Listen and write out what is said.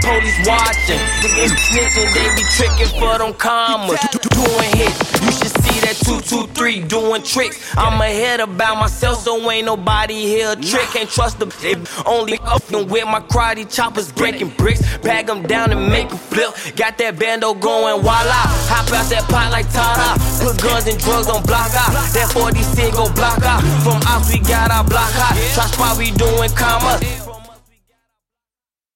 police watching. Niggas snitching, they be tricking for them commas. Doing hits, you should see that 223 doing tricks. I'm ahead about myself, so ain't nobody here a trick. Can't trust them, only upping with my karate choppers breaking bricks. Bag them down and make a flip. Got that bando going voila. Hop out that pot like Tada. Put guns and drugs on block out. That 40 cent go block out. From ops we got our block hot. Try spot we doing commas.